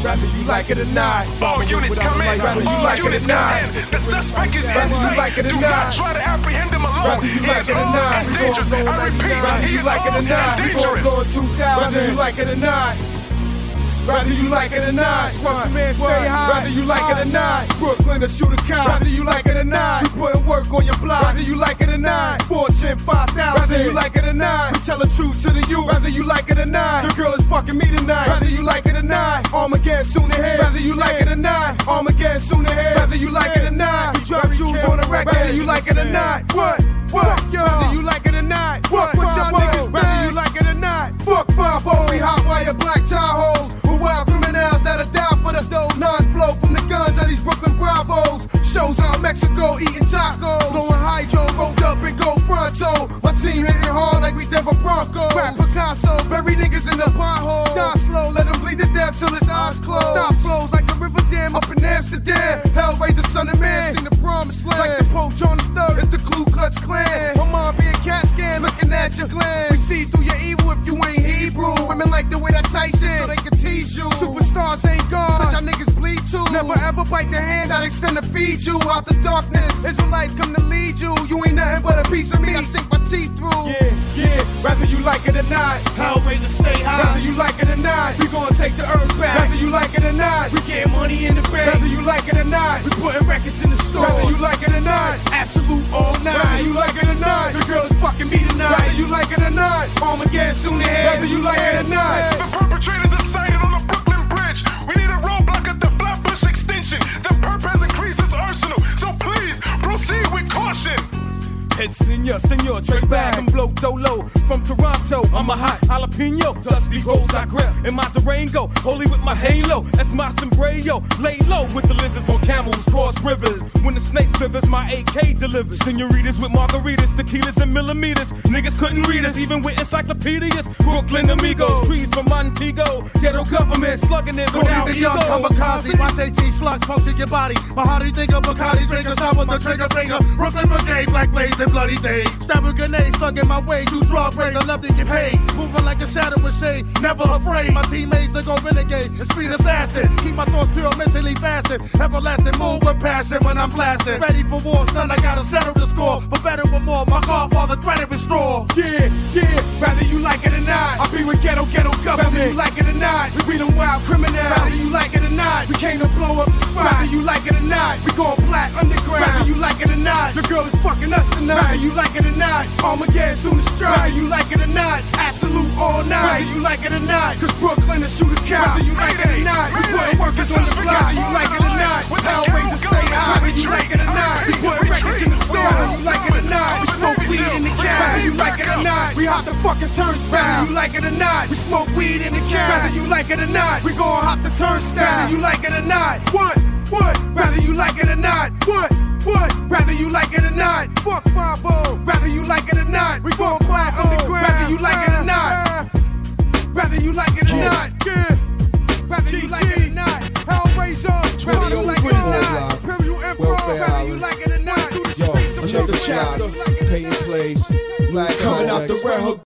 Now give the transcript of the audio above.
Whether you like it or not. All units come in. Whether you All like it or units come not. in. The suspect is Whether you insane. like it or Do not. not try to apprehend him alone. Whether you He like is it or armed not. and dangerous. I repeat, Whether he you is like it or armed not. and We gon' dangerous. go 2000. Whether you like it or not. Whether you like it or not, once a man stay high. Whether you like it or not, Brooklyn to shoot a cop. Whether you like it or not, we putting work on your block. Whether you like it or not, Fortune 5000. Whether you like it or not, we tell the truth to the youth. Whether you like it or not, the girl is fucking me tonight. Whether you like it or not, Armageddon soon ahead. Whether you like it or not, Armageddon soon ahead. Whether you like it or not, we drop jewels on the record. Whether you like it or not, what? Whether you like it or not, what y'all niggas? Whether you like it or not, fuck 5-0, we hot wire black Tahoes. Wild criminals that'll die for the dough. Non-flow from the guns of these Brooklyn Bravos. Shows out Mexico eating tacos. Blowing hydro, rolled up and go fronto. My team hitting hard like we Denver Broncos. Rap Picasso, bury niggas in the pothole. Die slow, let them bleed to death till his eyes close. Stop flows like a river dam up in Amsterdam. Hellraiser, son of man, seen the promised land. Like the Pope John III, it's the Ku Klux Klan. My mom being cat scan, looking at your gland. We see through your evil if you ain't Hebrew. Women like the way that tight shit, so they can tease you. Superstars ain't gone, but y'all niggas bleed too. Never ever bite the hand I extend to feed you out the darkness. Israelites come to lead you. You ain't nothing but a piece of meat I sink my teeth through. Yeah, whether you like it or not, Hellraiser stay high. Whether you like it or not, we gon' take the earth back. Whether you like it or not, we getting money in the bank. Whether you like it or not, we putting records in the store. Whether you like it or not, absolute all night. Whether you like it or not, the girl is fucking me tonight. Whether you like it or not, Armageddon soon ahead. Whether you like it or not, The perpetrators are sighted on the Brooklyn Bridge. We need a roadblock at the Flatbush extension. The perp has increased its arsenal, so please proceed with caution. Head senor, Trey Bag and blow dolo. From Toronto, I'm a hot jalapeno. Dusty rolls I grip in my Durango. Holy with my halo, that's my sombrero. Lay low with the lizards on camels, cross rivers. When the snake slithers, my AK delivers. Senoritas with margaritas, tequilas and millimeters. Niggas couldn't read us, even with encyclopedias. Brooklyn amigos, trees from Montego. Ghetto government slugging it without the young ego. kamikaze, my JT slugs puncture your body. My hearty think of Bacardi, drink a shot with the trigger finger. Brooklyn Brigade, black blades and bloody days. Stab a grenade, slugging my way, do drug raids, I love to get paid. Moving like a shadow with shade, never afraid. My teammates, they go renegade, and street assassin. Keep my thoughts pure, mentally fasted. Everlasting move with passion when I'm blasting. Ready for war, son, I gotta settle the score. For better or more, my godfather threaded with straw. yeah, whether you like it or not, I be with ghetto government. Whether you like it or not, we be them wild criminals. Whether you like it or not, we came to blow up the spot. Whether you like it or not, we going black underground. Whether you like it or not, the girl is fucking us tonight. Whether you like it or not, Armageddon soon to strike. Whether you like it or not, absolute all night. Whether you like it or not, cause Brooklyn to shoot a cop. Whether you like it or not, we putting workers on the block. Whether you like it or not, Hellraiser stay high. Whether you like it or not, we putting records in the store. Whether you like it or not, we smoke weed in the cab. Whether you like it or not, we hop the fucking turnstile. Whether you like it or not, we smoke weed in the cab. Whether you like it or not, we gon' hop the turnstile. Whether you like it or not, what? Whether you like it or not, what? Whether you like it or not, fuck 5-0. Whether you like it or not, we gon' black underground. Whether you like it or not, whether you like it or not, whether you like it or not, Hellraiser, whether you like it or not, Imperial Emperor, whether you like it or not, do the streets of Another Brooklyn, chapter, paying plays, black coming out the contracts. red hook.